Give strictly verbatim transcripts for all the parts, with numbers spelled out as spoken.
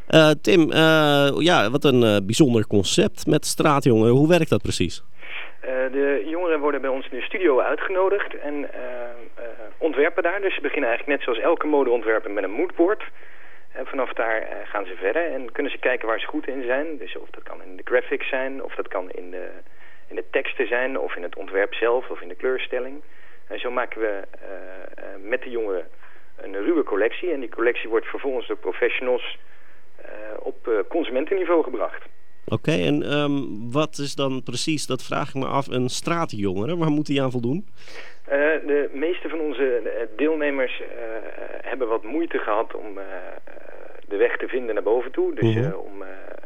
Uh, Tim, uh, ja, wat een uh, bijzonder concept met straatjongeren. Hoe werkt dat precies? Uh, de jongeren worden bij ons in de studio uitgenodigd en uh, uh, ontwerpen daar. Dus ze beginnen eigenlijk net zoals elke modeontwerper met een moodboard. En vanaf daar uh, gaan ze verder en kunnen ze kijken waar ze goed in zijn. Dus of dat kan in de graphics zijn, of dat kan in de, in de teksten zijn, of in het ontwerp zelf, of in de kleurstelling. En zo maken we uh, uh, met de jongeren een ruwe collectie. En die collectie wordt vervolgens door professionals uh, op uh, consumentenniveau gebracht. Oké, okay, en um, wat is dan precies, dat vraag ik me af, een straatjongere? Waar moet hij aan voldoen? Uh, de meeste van onze deelnemers uh, hebben wat moeite gehad om uh, de weg te vinden naar boven toe. Dus uh, om uh,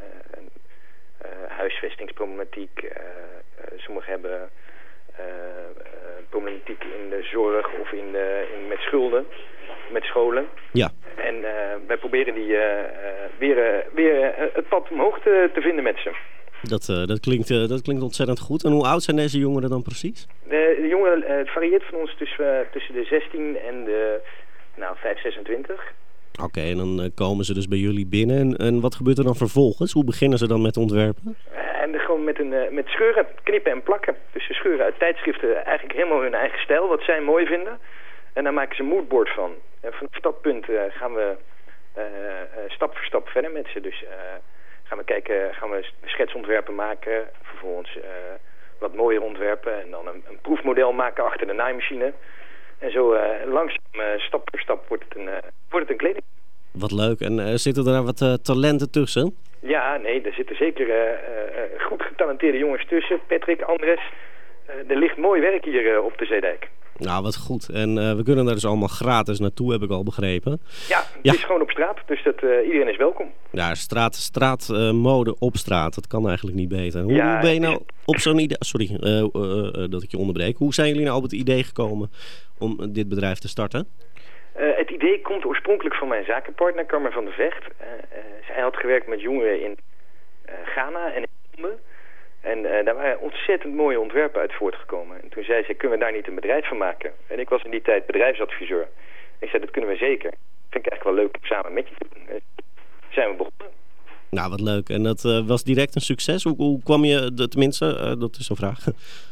uh, huisvestingsproblematiek. Uh, uh, sommigen hebben uh, uh, problematiek in de zorg of in de, in, met schulden, met scholen. Ja. En uh, wij proberen die uh, uh, weer, uh, weer uh, het pad omhoog te, te vinden met ze. Dat, uh, dat, klinkt, uh, dat klinkt ontzettend goed. En hoe oud zijn deze jongeren dan precies? De, de jongeren, uh, het varieert van ons tussen, uh, tussen de zestien en de nou, vijf, zesentwintig. Oké, okay, en dan uh, komen ze dus bij jullie binnen. En, en wat gebeurt er dan vervolgens? Hoe beginnen ze dan met ontwerpen? Uh, en de, gewoon met, een, uh, met scheuren, knippen en plakken. Dus ze scheuren uit tijdschriften eigenlijk helemaal hun eigen stijl, wat zij mooi vinden. En daar maken ze een moodboard van. En vanaf dat punt uh, gaan we uh, uh, stap voor stap verder met ze. Dus uh, gaan we kijken, gaan we schetsontwerpen maken. Vervolgens uh, wat mooier ontwerpen. En dan een, een proefmodel maken achter de naaimachine. En zo uh, langzaam, uh, stap voor stap, wordt het een, uh, wordt het een kleding. Wat leuk. En uh, zitten er daar wat uh, talenten tussen? Ja, nee, er zitten zeker uh, uh, goed getalenteerde jongens tussen. Patrick, Andres. Uh, er ligt mooi werk hier uh, op de Zeedijk. Nou, wat goed. En uh, we kunnen daar dus allemaal gratis naartoe, heb ik al begrepen. Ja, het ja. is gewoon op straat, dus dat, uh, iedereen is welkom. Ja, straat, straat uh, mode op straat, dat kan eigenlijk niet beter. Hoe, ja, hoe ben je nou op zo'n idee... Sorry uh, uh, uh, dat ik je onderbreek. Hoe zijn jullie nou op het idee gekomen om uh, dit bedrijf te starten? Uh, het idee komt oorspronkelijk van mijn zakenpartner, Carmen van der Vecht. Uh, uh, zij had gewerkt met jongeren in uh, Ghana en in Londen. En uh, daar waren ontzettend mooie ontwerpen uit voortgekomen. En toen zei ze, kunnen we daar niet een bedrijf van maken? En ik was in die tijd bedrijfsadviseur. Ik zei, dat kunnen we zeker. Vind ik eigenlijk wel leuk om samen met je te doen. Dus zijn we begonnen. Nou, wat leuk. En dat uh, was direct een succes? Hoe, hoe kwam je, de, tenminste, uh, dat is een vraag.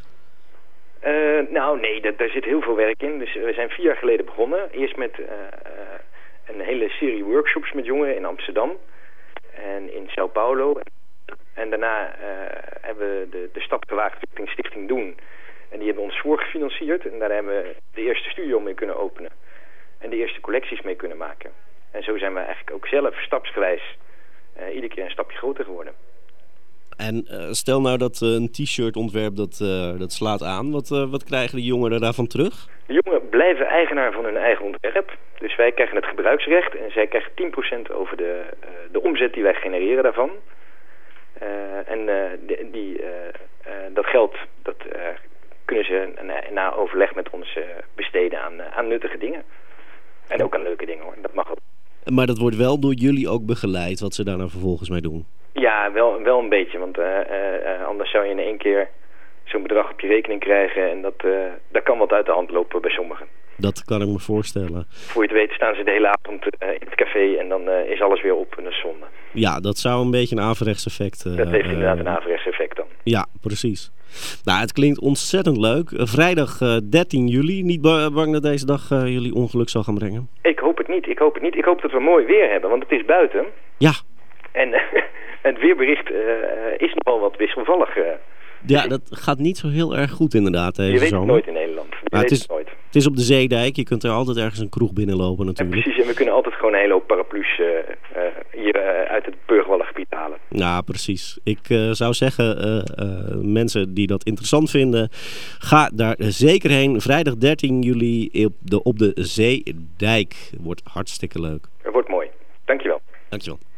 Uh, nou, nee, dat, daar zit heel veel werk in. Dus uh, we zijn vier jaar geleden begonnen. Eerst met uh, uh, een hele serie workshops met jongeren in Amsterdam. En in Sao Paulo. En daarna uh, hebben we de, de stap gewaagd richting Stichting Doen. En die hebben ons voorgefinancierd. En daar hebben we de eerste studio mee kunnen openen. En de eerste collecties mee kunnen maken. En zo zijn we eigenlijk ook zelf stapsgewijs uh, iedere keer een stapje groter geworden. En uh, stel nou dat uh, een t-shirt ontwerp dat, uh, dat slaat aan. Wat, uh, wat krijgen de jongeren daarvan terug? De jongeren blijven eigenaar van hun eigen ontwerp. Dus wij krijgen het gebruiksrecht. En zij krijgen tien procent over de, uh, de omzet die wij genereren daarvan. Uh, en uh, die, die, uh, uh, dat geld dat, uh, kunnen ze na, na overleg met ons uh, besteden aan, uh, aan nuttige dingen. En ook aan leuke dingen hoor, dat mag ook. Maar dat wordt wel door jullie ook begeleid, wat ze daar nou vervolgens mee doen? Ja, wel, wel een beetje, want uh, uh, anders zou je in één keer zo'n bedrag op je rekening krijgen. En dat, uh, dat kan wat uit de hand lopen bij sommigen. Dat kan ik me voorstellen. Voor je het weet staan ze de hele avond uh, in het café en dan uh, is alles weer op en dat is zonde. Ja, dat zou een beetje een averechts effect... Uh, dat heeft inderdaad uh, een averechts effect dan. Ja, precies. Nou, het klinkt ontzettend leuk. Uh, vrijdag uh, dertien juli. Niet bang dat deze dag uh, jullie ongeluk zal gaan brengen? Ik hoop het niet. Ik hoop het niet. Ik hoop dat we mooi weer hebben, want het is buiten. Ja. En uh, het weerbericht uh, is nogal wat wisselvallig. Uh. Ja, dat gaat niet zo heel erg goed inderdaad deze Je weet zomer. het nooit in Nederland. Je nou, weet het, is, het, nooit. het is op de Zeedijk. Je kunt er altijd ergens een kroeg binnenlopen natuurlijk. Ja, precies, en we kunnen altijd gewoon een hele hoop paraplu's uh, uh, hier uh, uit het Burgwallengebied halen. Ja, precies. Ik uh, zou zeggen, uh, uh, mensen die dat interessant vinden, ga daar zeker heen. Vrijdag dertien juli op de, op de Zeedijk. Wordt hartstikke leuk. Het wordt mooi. Dankjewel. Dankjewel.